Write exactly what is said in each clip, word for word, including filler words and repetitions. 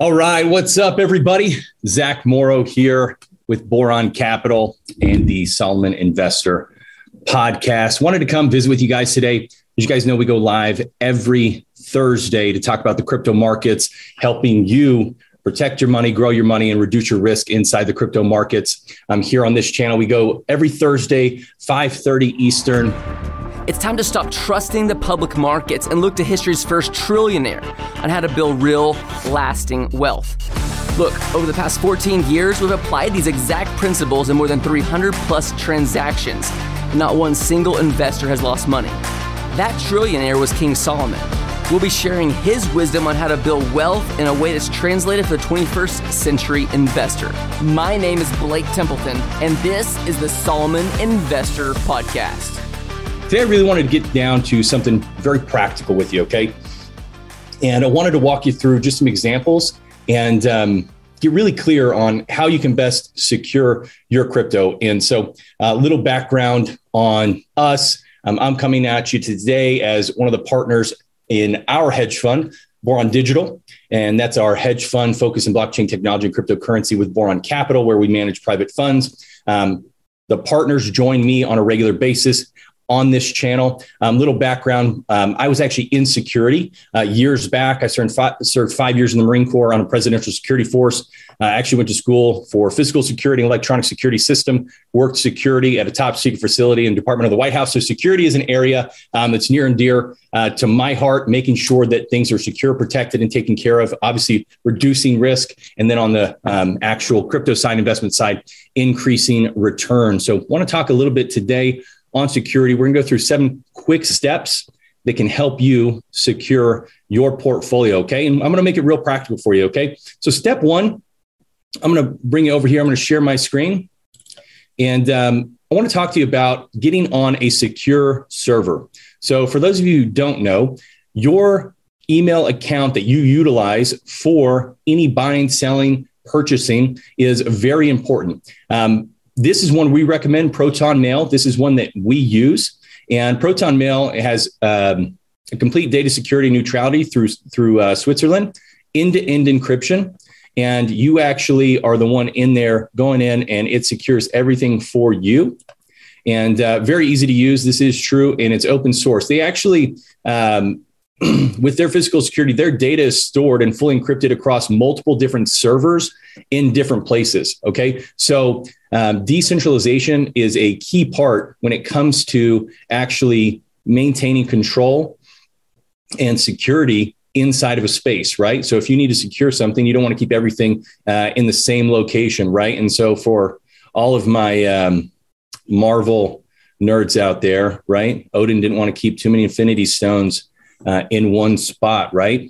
All right. What's up, everybody? Zach Morrow here with Boron Capital and the Solomon Investor Podcast. Wanted to come visit with you guys today. As you guys know, we go live every Thursday to talk about the crypto markets, helping you protect your money, grow your money, and reduce your risk inside the crypto markets. I'm here on this channel. We go every Thursday, five thirty Eastern. It's time to stop trusting the public markets and look to history's first trillionaire on how to build real, lasting wealth. Look, over the past fourteen years, we've applied these exact principles in more than three hundred plus transactions. Not one single investor has lost money. That trillionaire was King Solomon. We'll be sharing his wisdom on how to build wealth in a way that's translated for the twenty-first century investor. My name is Blake Templeton, and this is the Solomon Investor Podcast. Today, I really wanted to get down to something very practical with you, okay? And I wanted to walk you through just some examples and um, get really clear on how you can best secure your crypto. And so a uh, little background on us. Um, I'm coming at you today as one of the partners in our hedge fund, Boron Digital. And that's our hedge fund focused in blockchain technology and cryptocurrency with Boron Capital, where we manage private funds. Um, the partners join me on a regular basis on this channel. Um, little background, um, I was actually in security uh, years back. I served five, served five years in the Marine Corps on a presidential security force. I uh, actually went to school for physical security and electronic security system, worked security at a top secret facility in the Department of the White House. So security is an area um, that's near and dear uh, to my heart, making sure that things are secure, protected, and taken care of, obviously reducing risk. And then on the um, actual crypto side, investment side, increasing return. So I want to talk a little bit today on security. We're going to go through seven quick steps that can help you secure your portfolio, okay? And I'm going to make it real practical for you, okay? So step one, I'm going to bring you over here. I'm going to share my screen. And um, I want to talk to you about getting on a secure server. So for those of you who don't know, your email account that you utilize for any buying, selling, purchasing is very important. Um, This is one we recommend, Proton Mail. This is one that we use. And Proton Mail has um, a complete data security neutrality through, through uh, Switzerland, end-to-end encryption. And you actually are the one in there going in, and it secures everything for you. And uh, very easy to use. This is true, and it's open source. They actually, um, with their physical security, their data is stored and fully encrypted across multiple different servers in different places. Okay. So um, decentralization is a key part when it comes to actually maintaining control and security inside of a space, right? So if you need to secure something, you don't want to keep everything uh, in the same location, right? And so for all of my um, Marvel nerds out there, right? Odin didn't want to keep too many Infinity Stones Uh, in one spot, right?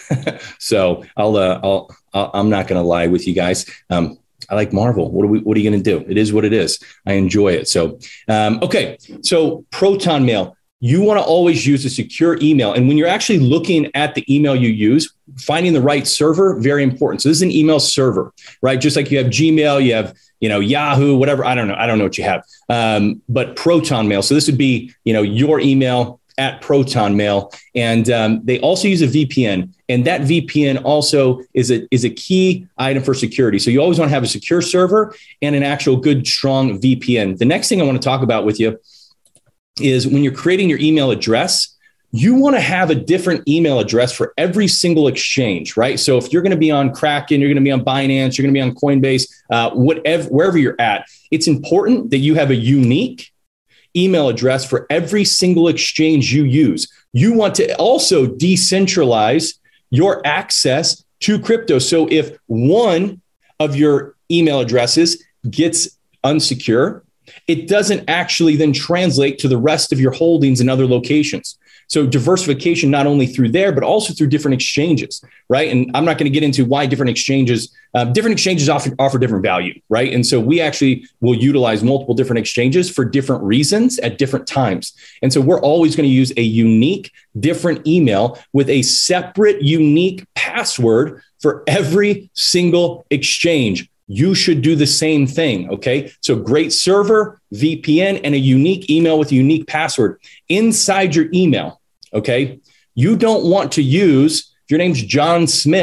so I'll, uh, I'll, I'll, I'm not going to lie with you guys. Um, I like Marvel. What are we, what are you going to do? It is what it is. I enjoy it. So, um, okay. So Proton Mail, you want to always use a secure email. And when you're actually looking at the email you use, finding the right server, very important. So this is an email server, right? Just like you have Gmail, you have, you know, Yahoo, whatever. I don't know. I don't know what you have. Um, but Proton Mail. So this would be, you know, your email at Proton Mail. And um, they also use a V P N. And that V P N also is a, is a key item for security. So you always want to have a secure server and an actual good, strong V P N. The next thing I want to talk about with you is when you're creating your email address, you want to have a different email address for every single exchange, right? So if you're going to be on Kraken, you're going to be on Binance, you're going to be on Coinbase, uh, whatever, wherever you're at, it's important that you have a unique email address for every single exchange you use. You want to also decentralize your access to crypto. So if one of your email addresses gets unsecure, it doesn't actually then translate to the rest of your holdings in other locations. So diversification, not only through there, but also through different exchanges, right? And I'm not going to get into why different exchanges, uh, different exchanges offer, offer different value, right? And so we actually will utilize multiple different exchanges for different reasons at different times. And so we're always going to use a unique, different email with a separate, unique password for every single exchange. You should do the same thing, okay? So great server, V P N, and a unique email with a unique password inside your email, okay? You don't want to use, if your name's John Smith,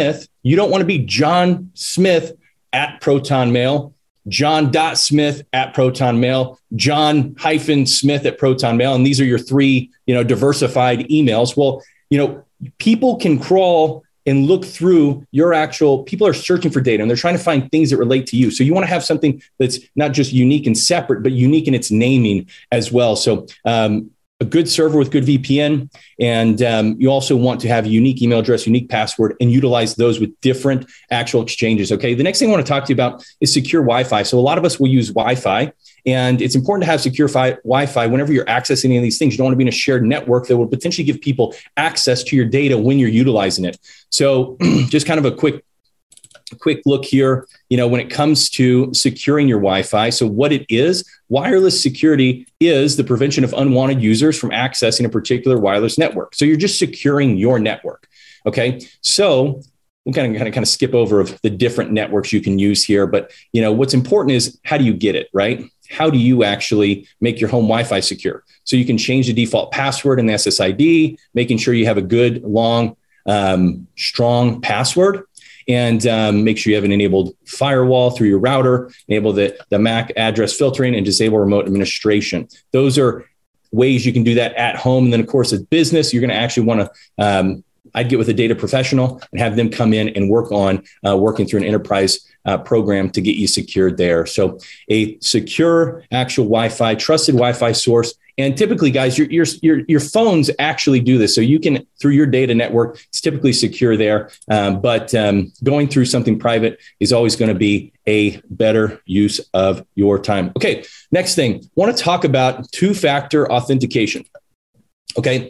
You don't want to be John Smith at Proton Mail, John Smith at Proton Mail, John hyphen Smith at Proton Mail. And these are your three, you know, diversified emails. Well, you know, people can crawl and look through your actual, people are searching for data and they're trying to find things that relate to you. So you want to have something that's not just unique and separate, but unique in its naming as well. So um, a good server with good V P N. And um, you also want to have a unique email address, unique password, and utilize those with different actual exchanges. Okay. The next thing I want to talk to you about is secure Wi-Fi. So a lot of us will use Wi-Fi, and it's important to have secure fi- Wi-Fi whenever you're accessing any of these things. You don't want to be in a shared network that will potentially give people access to your data when you're utilizing it. So just kind of a quick A quick look here, you know, when it comes to securing your Wi-Fi. So what it is, wireless security is the prevention of unwanted users from accessing a particular wireless network. So you're just securing your network. Okay. So we'll kind of, kind of, kind of skip over of the different networks you can use here. But, you know, what's important is how do you get it, right? How do you actually make your home Wi-Fi secure? So you can change the default password and the S S I D, making sure you have a good, long, um, strong password. And um, make sure you have an enabled firewall through your router, enable the, the M A C address filtering, and disable remote administration. Those are ways you can do that at home. And then, of course, at business, you're going to actually want to, um, I'd get with a data professional and have them come in and work on uh, working through an enterprise uh, program to get you secured there. So a secure, actual Wi-Fi, trusted Wi-Fi source. And typically, guys, your, your, your, your phones actually do this. So you can, through your data network, it's typically secure there. Um, but um, going through something private is always going to be a better use of your time. Okay, next thing, I want to talk about two-factor authentication. Okay,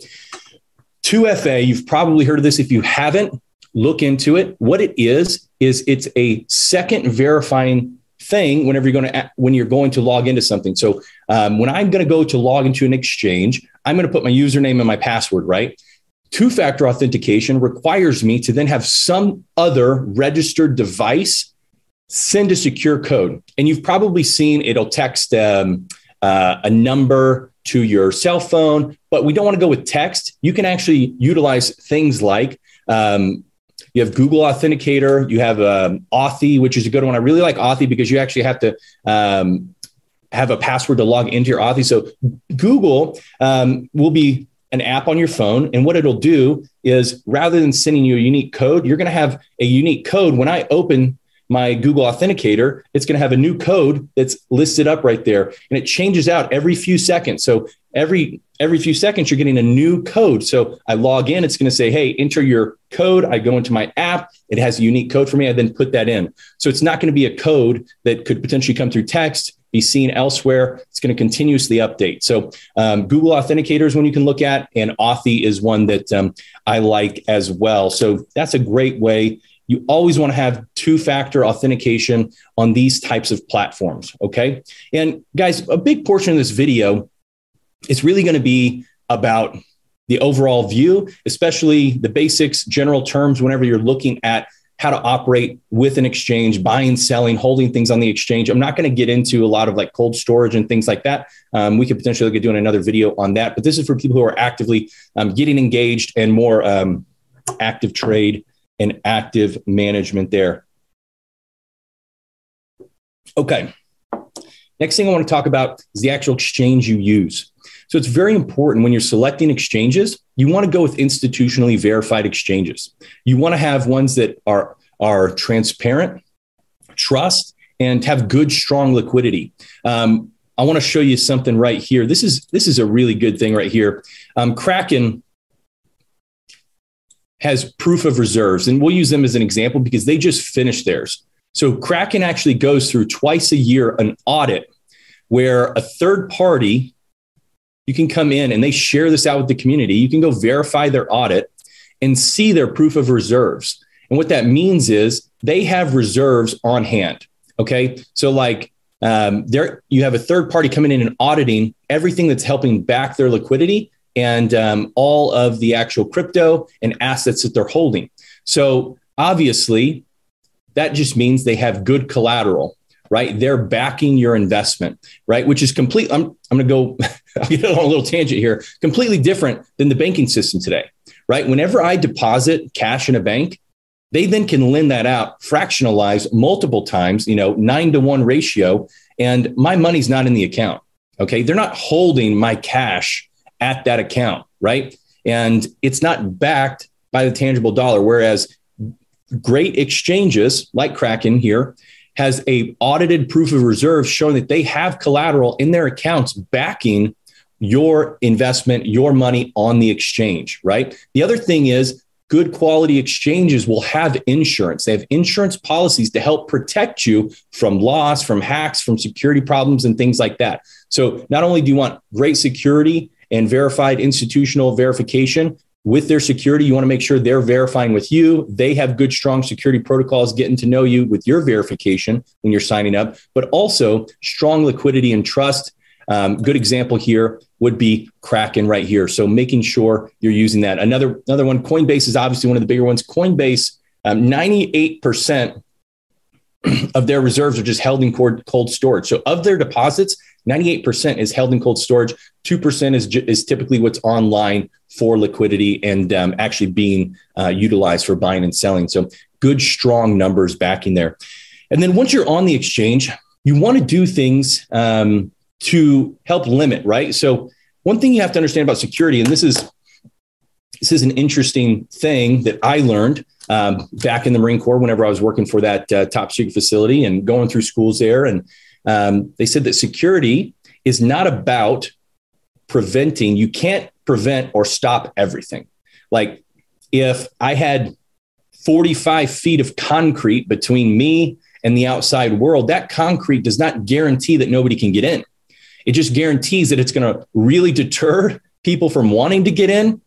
two F A, you've probably heard of this. If you haven't, look into it. What it is, is it's a second verifying thing whenever you're going to, when you're going to log into something. So um, when I'm going to go to log into an exchange, I'm going to put my username and my password, right? Two-factor authentication requires me to then have some other registered device send a secure code. And you've probably seen it'll text um, uh, a number to your cell phone, but we don't want to go with text. You can actually utilize things like um, you have Google Authenticator, you have um, Authy, which is a good one. I really like Authy because you actually have to um, have a password to log into your Authy. So Google um, will be an app on your phone. And what it'll do is rather than sending you a unique code, you're going to have a unique code. When I open my Google Authenticator, it's going to have a new code that's listed up right there. And it changes out every few seconds. So every every few seconds, you're getting a new code. So I log in, it's going to say, hey, enter your code. I go into my app. It has a unique code for me. I then put that in. So it's not going to be a code that could potentially come through text, be seen elsewhere. It's going to continuously update. So um, Google Authenticator is one you can look at, and Authy is one that um, I like as well. So that's a great way. You always want to have two-factor authentication on these types of platforms, okay? And guys, a big portion of this video is really going to be about the overall view, especially the basics, general terms, whenever you're looking at how to operate with an exchange, buying, selling, holding things on the exchange. I'm not going to get into a lot of like cold storage and things like that. Um, we could potentially look at doing another video on that, but this is for people who are actively um, getting engaged and more um, active trade and active management there. Okay. Next thing I want to talk about is the actual exchange you use. So it's very important when you're selecting exchanges, you want to go with institutionally verified exchanges. You want to have ones that are, are transparent, trust, and have good, strong liquidity. Um, I want to show you something right here. This is, this is a really good thing right here. Um, Kraken has proof of reserves, and we'll use them as an example because they just finished theirs. So Kraken actually goes through twice a year an audit where a third party, you can come in and they share this out with the community. You can go verify their audit and see their proof of reserves. And what that means is they have reserves on hand. Okay. So like um, there, you have a third party coming in and auditing everything that's helping back their liquidity and um, all of the actual crypto and assets that they're holding. So obviously that just means they have good collateral, right? They're backing your investment, right? Which is complete. I'm, I'm going to go I'll get on a little tangent here, completely different than the banking system today, right? Whenever I deposit cash in a bank, They then can lend that out, fractionalize multiple times, you know, nine to one ratio, and my money's not in the account. Okay. They're not holding my cash at that account, right? And it's not backed by the tangible dollar. Whereas great exchanges like Kraken here has a audited proof of reserve showing that they have collateral in their accounts backing your investment, your money on the exchange, right? The other thing is good quality exchanges will have insurance. They have insurance policies to help protect you from loss, from hacks, from security problems and things like that. So not only do you want great security and verified institutional verification with their security, you want to make sure they're verifying with you. They have good, strong security protocols, getting to know you with your verification when you're signing up, but also strong liquidity and trust. Um, good example here would be Kraken right here. So making sure you're using that. Another, another one, Coinbase is obviously one of the bigger ones. Coinbase, um, ninety-eight percent of their reserves are just held in cold storage. So of their deposits, ninety-eight percent is held in cold storage. two percent is, is typically what's online for liquidity and um, actually being uh, utilized for buying and selling. So good, strong numbers backing there. And then once you're on the exchange, you want to do things um, to help limit, right? So one thing you have to understand about security, and this is this is an interesting thing that I learned um, back in the Marine Corps whenever I was working for that uh, top secret facility and going through schools there. And um, they said that security is not about preventing. You can't prevent or stop everything. Like if I had forty-five feet of concrete between me and the outside world, that concrete does not guarantee that nobody can get in. It just guarantees that it's going to really deter people from wanting to get in,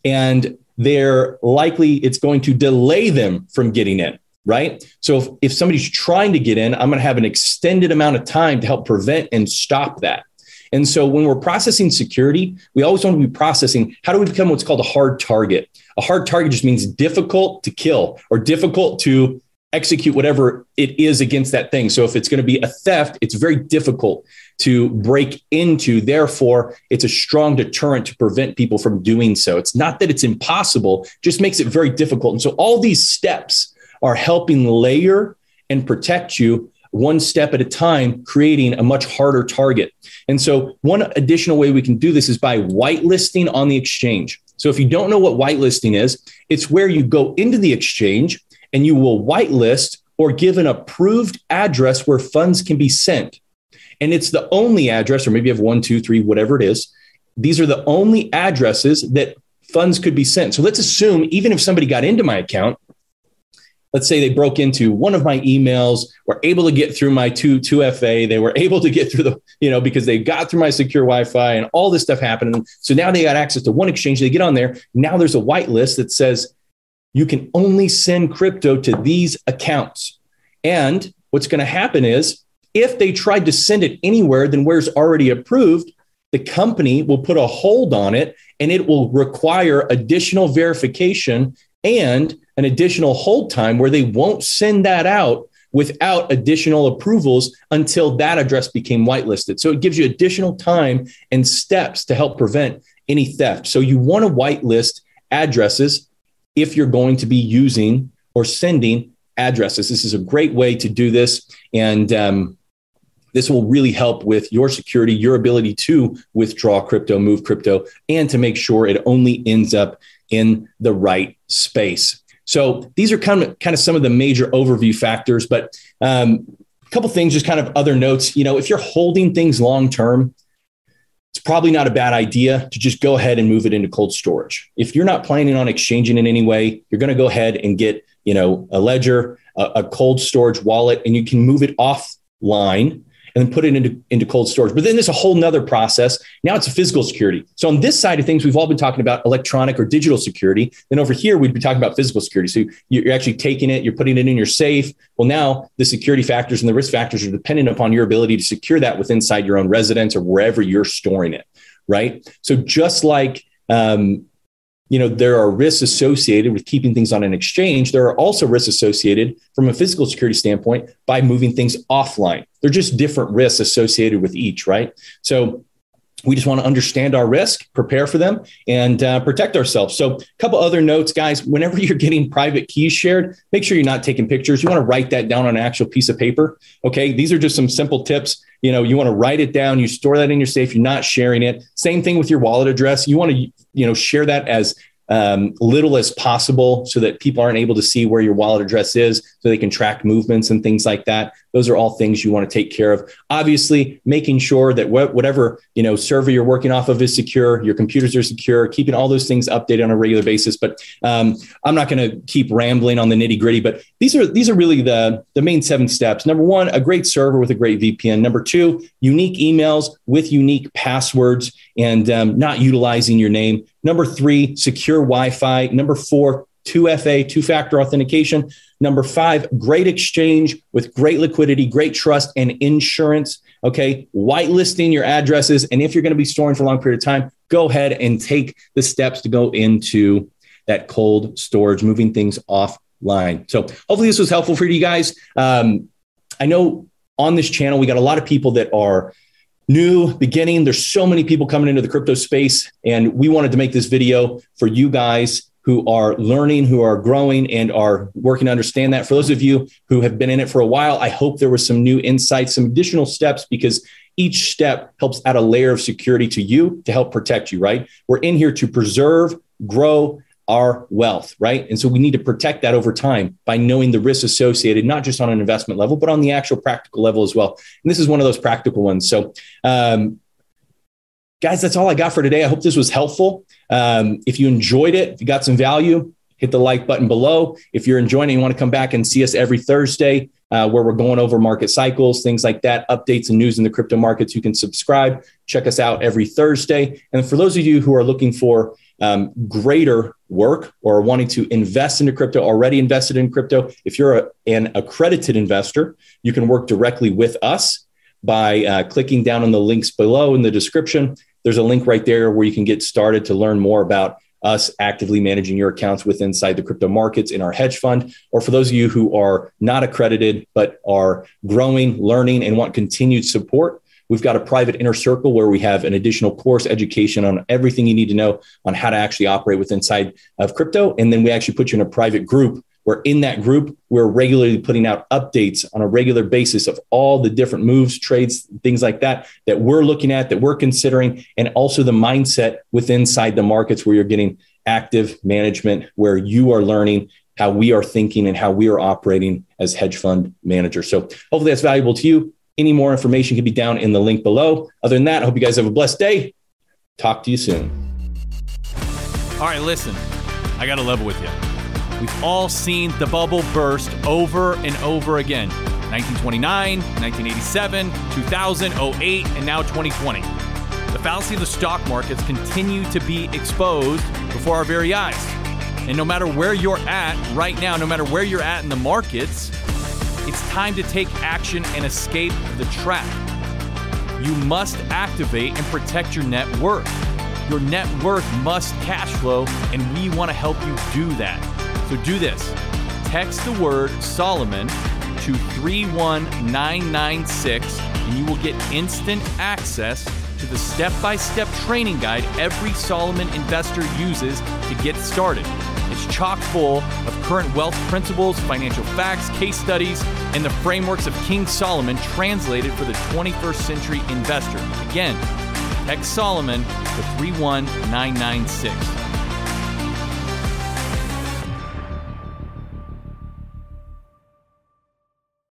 and they're likely it's going to delay them from getting in, right? So if, if somebody's trying to get in, I'm going to have an extended amount of time to help prevent and stop that. And so when we're processing security, we always want to be processing, how do we become what's called a hard target? A hard target just means difficult to kill or difficult to execute whatever it is against that thing. So if it's going to be a theft, it's very difficult to break into. Therefore, it's a strong deterrent to prevent people from doing so. It's not that it's impossible, just makes it very difficult. And so all these steps are helping layer and protect you one step at a time, creating a much harder target. And so one additional way we can do this is by whitelisting on the exchange. So if you don't know what whitelisting is, it's where you go into the exchange and you will whitelist or give an approved address where funds can be sent. And it's the only address, or maybe you have one, two, three, whatever it is. These are the only addresses that funds could be sent. So let's assume even if somebody got into my account, let's say they broke into one of my emails, were able to get through my two, two F A, they were able to get through the, you know, because they got through my secure Wi-Fi and all this stuff happened. So now they got access to one exchange, they get on there. Now there's a whitelist that says, you can only send crypto to these accounts. And what's going to happen is if they tried to send it anywhere than where it's already approved, the company will put a hold on it and it will require additional verification and an additional hold time where they won't send that out without additional approvals until that address became whitelisted. So it gives you additional time and steps to help prevent any theft. So you want to whitelist addresses if you're going to be using or sending addresses. This is a great way to do this. And um, this will really help with your security, your ability to withdraw crypto, move crypto, and to make sure it only ends up in the right space. So these are kind of, kind of some of the major overview factors, but um, a couple things, just kind of other notes. You know, if you're holding things long-term, it's probably not a bad idea to just go ahead and move it into cold storage. If you're not planning on exchanging in any way, you're going to go ahead and get, you know, a ledger, a, a cold storage wallet, and you can move it offline and then put it into, into cold storage. But then there's a whole nother process. Now it's a physical security. So on this side of things, we've all been talking about electronic or digital security. Then over here, we'd be talking about physical security. So you're actually taking it, you're putting it in your safe. Well, now the security factors and the risk factors are dependent upon your ability to secure that within inside your own residence or wherever you're storing it, right? So just like, um, you know, there are risks associated with keeping things on an exchange. There are also risks associated from a physical security standpoint by moving things offline. They're just different risks associated with each, right? So we just want to understand our risk, prepare for them, and uh, protect ourselves. So a couple other notes, guys. Whenever you're getting private keys shared, make sure you're not taking pictures. You want to write that down on an actual piece of paper. Okay, these are just some simple tips. You know, you want to write it down. You store that in your safe. You're not sharing it. Same thing with your wallet address. You want to, you know, share that as um, little as possible so that people aren't able to see where your wallet address is, so they can track movements and things like that. Those are all things you want to take care of. Obviously, making sure that wh- whatever, you know, server you're working off of is secure, your computers are secure, keeping all those things updated on a regular basis. But um, I'm not going to keep rambling on the nitty gritty, but these are these are really the, the main seven steps. Number one, a great server with a great V P N. Number two, unique emails with unique passwords and um, not utilizing your name. Number three, secure Wi-Fi. Number four, two F A, two-factor authentication. Number five, great exchange with great liquidity, great trust, and insurance. Okay, whitelisting your addresses. And if you're going to be storing for a long period of time, go ahead and take the steps to go into that cold storage, moving things offline. So hopefully this was helpful for you guys. Um, I know on this channel, we got a lot of people that are new, beginning. There's so many people coming into the crypto space, and we wanted to make this video for you guys who are learning, who are growing, and are working to understand that. For those of you who have been in it for a while, I hope there was some new insights, some additional steps, because each step helps add a layer of security to you to help protect you, right? We're in here to preserve, grow our wealth, right? And so we need to protect that over time by knowing the risks associated, not just on an investment level, but on the actual practical level as well. And this is one of those practical ones. So, um, guys, that's all I got for today. I hope this was helpful. Um, if you enjoyed it, if you got some value, hit the like button below. If you're enjoying it, you want to come back and see us every Thursday uh, where we're going over market cycles, things like that, updates and news in the crypto markets. You can subscribe, check us out every Thursday. And for those of you who are looking for um, greater work or wanting to invest into crypto, already invested in crypto, if you're a, an accredited investor, you can work directly with us by uh, clicking down on the links below in the description. There's a link right there where you can get started to learn more about us actively managing your accounts with inside the crypto markets in our hedge fund. Or for those of you who are not accredited, but are growing, learning, and want continued support, we've got a private inner circle where we have an additional course education on everything you need to know on how to actually operate with inside of crypto. And then we actually put you in a private group where in that group, we're regularly putting out updates on a regular basis of all the different moves, trades, things like that, that we're looking at, that we're considering, and also the mindset within inside the markets where you're getting active management, where you are learning how we are thinking and how we are operating as hedge fund managers. So hopefully that's valuable to you. Any more information can be down in the link below. Other than that, I hope you guys have a blessed day. Talk to you soon. All right, listen, I got to level with you. We've all seen the bubble burst over and over again. nineteen twenty-nine, nineteen eighty-seven, two thousand, oh eight, and now twenty twenty. The fallacy of the stock markets continue to be exposed before our very eyes. And no matter where you're at right now, no matter where you're at in the markets, it's time to take action and escape the trap. You must activate and protect your net worth. Your net worth must cash flow, and we want to help you do that. So do this. Text the word Solomon to three one nine nine six, and you will get instant access to the step-by-step training guide every Solomon investor uses to get started. It's chock full of current wealth principles, financial facts, case studies, and the frameworks of King Solomon translated for the twenty-first century investor. Again, text Solomon to three one nine nine six.